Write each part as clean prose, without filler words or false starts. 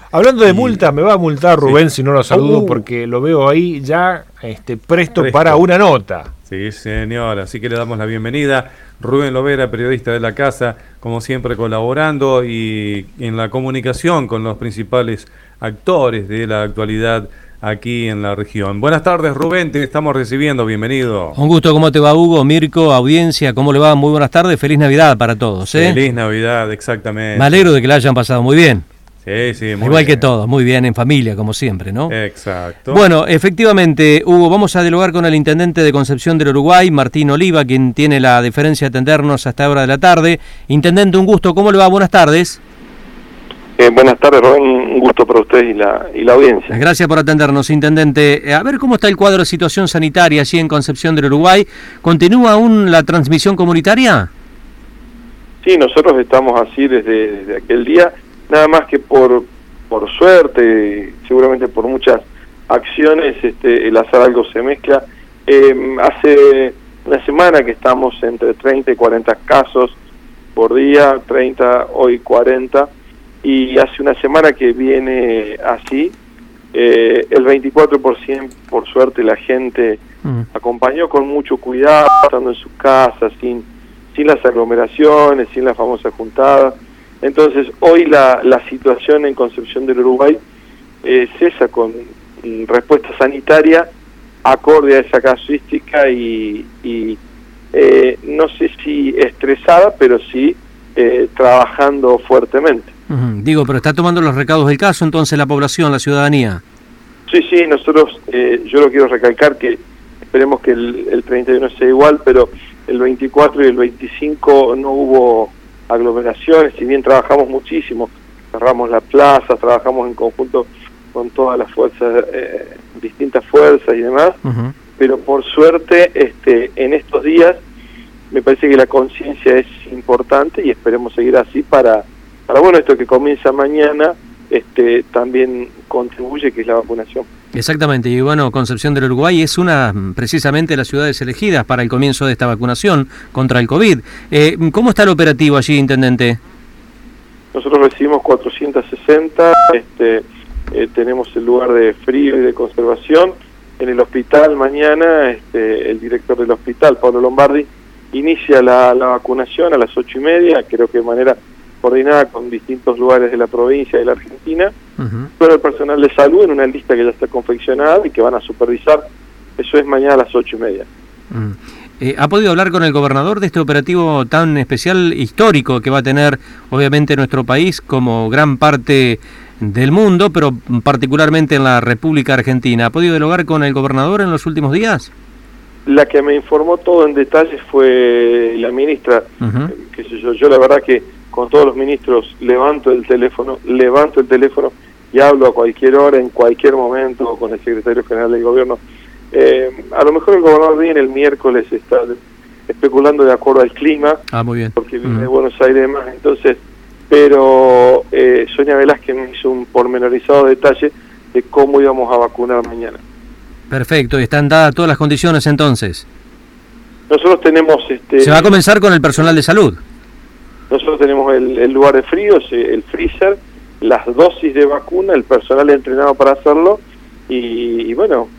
Hablando de multas, me va a multar Rubén si no lo saludo, Oh. porque lo veo ahí ya presto para una nota. Sí, señor, así que le damos la bienvenida. Rubén Lovera, periodista de la casa, como siempre colaborando y en la comunicación con los principales actores de la actualidad aquí en la región. Buenas tardes, Rubén, te estamos recibiendo, bienvenido. Un gusto, ¿cómo te va, Hugo, Mirko, audiencia? ¿Cómo le va? Muy buenas tardes, feliz Navidad para todos, ¿eh? Feliz Navidad, exactamente. Me alegro de que la hayan pasado muy bien. Sí, muy Igual bien. que todos, muy bien, en familia, como siempre, ¿no? Exacto. Bueno, efectivamente, Hugo, vamos a dialogar con el intendente de Concepción del Uruguay, Martín Oliva, quien tiene la deferencia de atendernos hasta esta hora de la tarde. Intendente, un gusto, ¿cómo le va? Buenas tardes. Buenas tardes, Rubén, un gusto para usted y la audiencia. Gracias por atendernos, intendente. A ver cómo está el cuadro de situación sanitaria allí en Concepción del Uruguay. ¿Continúa aún la transmisión comunitaria? Sí, nosotros estamos así desde aquel día, nada más que por suerte, seguramente por muchas acciones, el azar algo se mezcla. Hace una semana que estamos entre 30 y 40 casos por día, 30, hoy 40, y hace una semana que viene así. El 24%, por suerte, la gente acompañó con mucho cuidado, estando en sus casas, sin las aglomeraciones, sin la famosa juntada. Entonces, hoy la situación en Concepción del Uruguay es esa, con respuesta sanitaria acorde a esa casuística y no sé si estresada, pero sí trabajando fuertemente. Digo, pero está tomando los recados del caso entonces la población, la ciudadanía. Sí, nosotros, yo lo quiero recalcar, que esperemos que el 31 sea igual, pero el 24 y el 25 no hubo aglomeraciones, si bien trabajamos muchísimo, cerramos las plazas, trabajamos en conjunto con todas las fuerzas, distintas fuerzas y demás, pero por suerte en estos días me parece que la conciencia es importante y esperemos seguir así para bueno, esto que comienza mañana también contribuye, que es la vacunación. Exactamente, y bueno, Concepción del Uruguay es una precisamente de las ciudades elegidas para el comienzo de esta vacunación contra el COVID. ¿Cómo está el operativo allí, intendente? Nosotros recibimos 460, tenemos el lugar de frío y de conservación. En el hospital mañana, el director del hospital, Pablo Lombardi, inicia la vacunación a las 8:30, creo que de manera coordinada con distintos lugares de la provincia y de la Argentina, pero el personal de salud en una lista que ya está confeccionada y que van a supervisar. Eso es mañana a las 8:30. ¿Ha podido hablar con el gobernador de este operativo tan especial, histórico, que va a tener obviamente nuestro país como gran parte del mundo, pero particularmente en la República Argentina? ¿Ha podido dialogar con el gobernador en los últimos días? La que me informó todo en detalle fue la ministra. Qué sé yo la verdad que con todos los ministros levanto el teléfono y hablo a cualquier hora, en cualquier momento, con el secretario general del gobierno. A lo mejor el gobernador viene el miércoles, está especulando de acuerdo al clima, muy bien. porque viene de Buenos Aires y demás, entonces, pero Sonia Velázquez me hizo un pormenorizado detalle de cómo íbamos a vacunar mañana. Perfecto, y están dadas todas las condiciones entonces. Nosotros tenemos... Se va a comenzar con el personal de salud. Nosotros tenemos el lugar de frío, el freezer, las dosis de vacuna, el personal entrenado para hacerlo y bueno,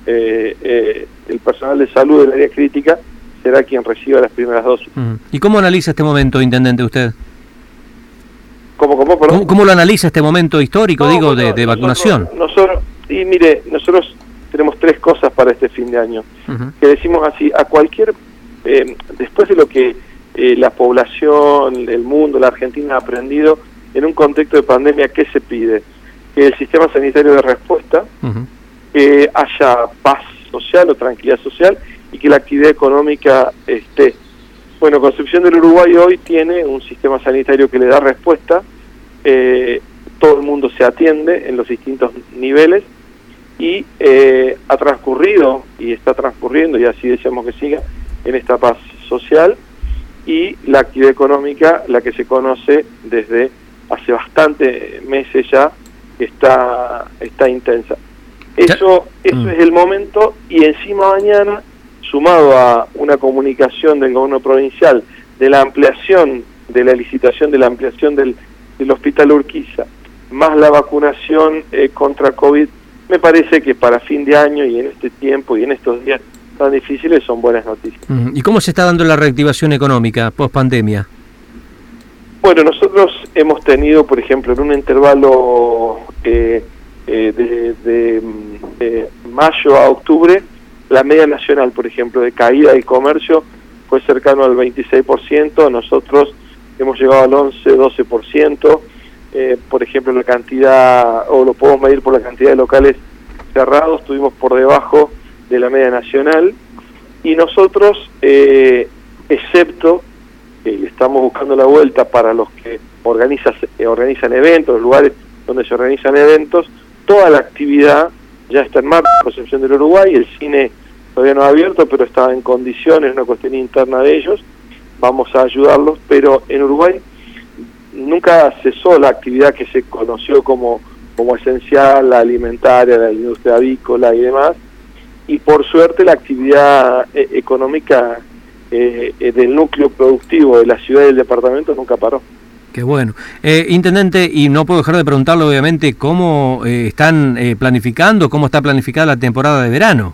el personal de salud del área crítica será quien reciba las primeras dosis. ¿Y cómo analiza este momento, intendente, usted? ¿Cómo lo analiza este momento histórico, de vacunación? Nosotros tenemos tres cosas para este fin de año, que decimos así, a cualquier, después de lo que la población, el mundo, la Argentina ha aprendido en un contexto de pandemia, ¿qué se pide? Que el sistema sanitario de respuesta, que haya paz social o tranquilidad social y que la actividad económica esté. Bueno, Concepción del Uruguay hoy tiene un sistema sanitario que le da respuesta, todo el mundo se atiende en los distintos niveles y ha transcurrido y está transcurriendo, y así deseamos que siga, en esta paz social, y la actividad económica, la que se conoce desde hace bastantes meses ya, está intensa. Eso es el momento, y encima mañana, sumado a una comunicación del gobierno provincial de la ampliación, de la licitación de la ampliación del Hospital Urquiza, más la vacunación contra COVID, me parece que para fin de año y en este tiempo y en estos días tan difíciles son buenas noticias. ¿Y cómo se está dando la reactivación económica post pandemia? Bueno, nosotros hemos tenido, por ejemplo, en un intervalo de mayo a octubre, la media nacional, por ejemplo, de caída del comercio fue cercano al 26%, nosotros hemos llegado al 11-12%, por ejemplo, la cantidad, o lo podemos medir por la cantidad de locales cerrados, estuvimos por debajo de la media nacional, y nosotros, excepto, estamos buscando la vuelta para los que organizan eventos, los lugares donde se organizan eventos, toda la actividad ya está en marcha, con excepción del Uruguay, el cine todavía no ha abierto, pero está en condiciones, una cuestión interna de ellos, vamos a ayudarlos, pero en Uruguay nunca cesó la actividad que se conoció como esencial, la alimentaria, la industria avícola y demás, y por suerte la actividad económica del núcleo productivo de la ciudad y del departamento nunca paró. Qué bueno. Intendente, y no puedo dejar de preguntarle obviamente cómo están planificando, cómo está planificada la temporada de verano.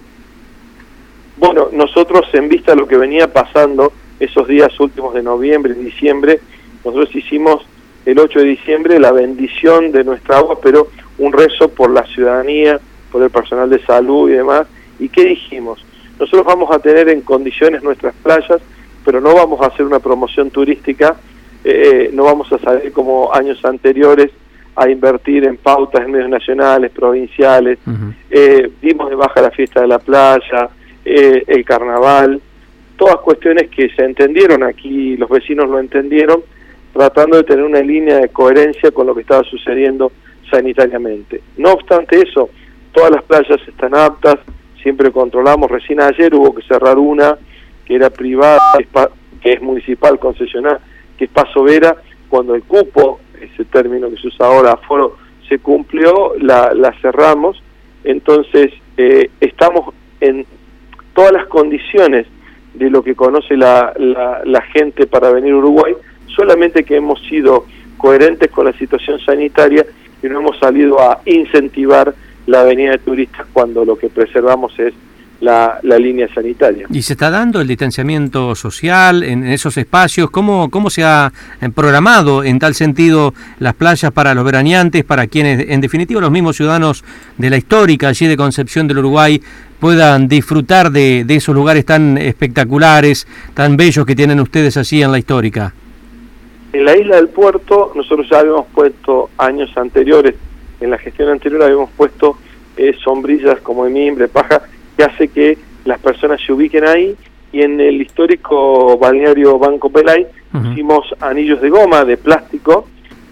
Bueno, nosotros en vista de lo que venía pasando esos días últimos de noviembre y diciembre, nosotros hicimos el 8 de diciembre la bendición de nuestra agua, pero un rezo por la ciudadanía, por el personal de salud y demás. ¿Y qué dijimos? Nosotros vamos a tener en condiciones nuestras playas, pero no vamos a hacer una promoción turística, no vamos a salir como años anteriores a invertir en pautas en medios nacionales, provinciales. Dimos de baja la fiesta de la playa, el carnaval, todas cuestiones que se entendieron aquí, los vecinos lo entendieron, tratando de tener una línea de coherencia con lo que estaba sucediendo sanitariamente. No obstante eso, todas las playas están aptas, siempre controlamos. Recién ayer hubo que cerrar una que era privada, que es municipal, concesional, que es Paso Vera, cuando el cupo, ese término que se usa ahora, aforo, se cumplió, la cerramos. Entonces estamos en todas las condiciones de lo que conoce la gente para venir a Uruguay, solamente que hemos sido coherentes con la situación sanitaria y no hemos salido a incentivar la venida de turistas cuando lo que preservamos es la línea sanitaria. ¿Y se está dando el distanciamiento social en esos espacios? ¿Cómo se ha programado en tal sentido las playas para los veraneantes, para quienes, en definitiva, los mismos ciudadanos de la histórica allí de Concepción del Uruguay puedan disfrutar de esos lugares tan espectaculares, tan bellos que tienen ustedes allí en la histórica? En la isla del Puerto, nosotros ya habíamos puesto años anteriores, en la gestión anterior habíamos puesto sombrillas como de mimbre, paja, que hace que las personas se ubiquen ahí, y en el histórico balneario Banco Pelay pusimos anillos de goma, de plástico,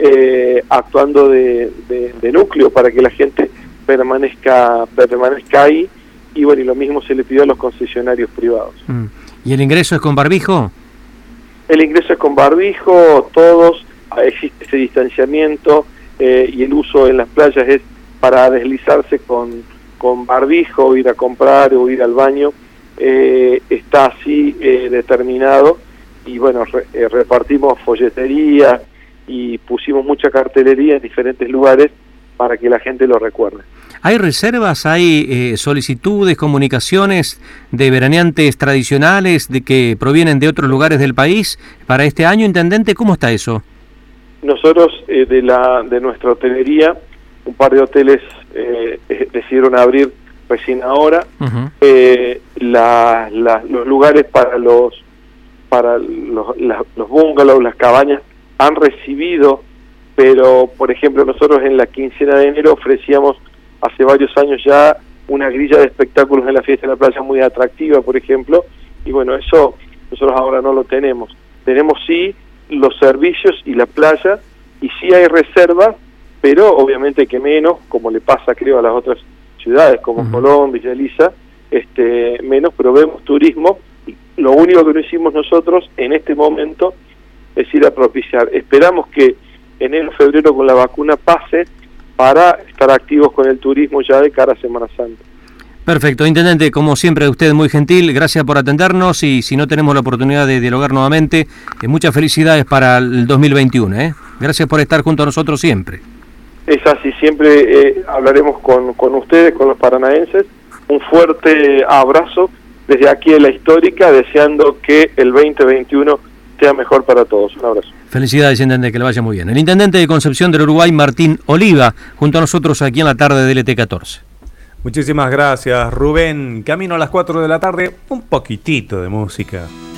actuando de núcleo para que la gente permanezca ahí, y bueno, y lo mismo se le pidió a los concesionarios privados. ¿Y el ingreso es con barbijo? El ingreso es con barbijo, todos, existe ese distanciamiento, y el uso en las playas es para deslizarse con barbijo, ir a comprar o ir al baño, está así determinado, y bueno, repartimos folletería y pusimos mucha cartelería en diferentes lugares para que la gente lo recuerde. ¿Hay reservas, hay solicitudes, comunicaciones de veraneantes tradicionales de que provienen de otros lugares del país para este año, intendente? ¿Cómo está eso? Nosotros, de nuestra hotelería, un par de hoteles decidieron abrir recién ahora. Los lugares para los bungalows, las cabañas, han recibido, pero por ejemplo nosotros en la quincena de enero ofrecíamos hace varios años ya una grilla de espectáculos en la fiesta de la playa muy atractiva, por ejemplo, y bueno, eso nosotros ahora no lo tenemos. Tenemos sí los servicios y la playa, y sí hay reservas, pero obviamente que menos, como le pasa creo a las otras ciudades como Colón, Villa Elisa, menos, pero vemos turismo. Lo único que no hicimos nosotros en este momento es ir a propiciar. Esperamos que enero, febrero con la vacuna pase para estar activos con el turismo ya de cara a Semana Santa. Perfecto, intendente, como siempre usted muy gentil, gracias por atendernos, y si no tenemos la oportunidad de dialogar nuevamente, muchas felicidades para el 2021, Gracias por estar junto a nosotros siempre. Es así, siempre hablaremos con ustedes, con los paranaenses. Un fuerte abrazo desde aquí de la Histórica, deseando que el 2021 sea mejor para todos. Un abrazo. Felicidades, intendente, que le vaya muy bien. El intendente de Concepción del Uruguay, Martín Oliva, junto a nosotros aquí en la tarde de LT14. Muchísimas gracias, Rubén. Camino a las 4 de la tarde, un poquitito de música.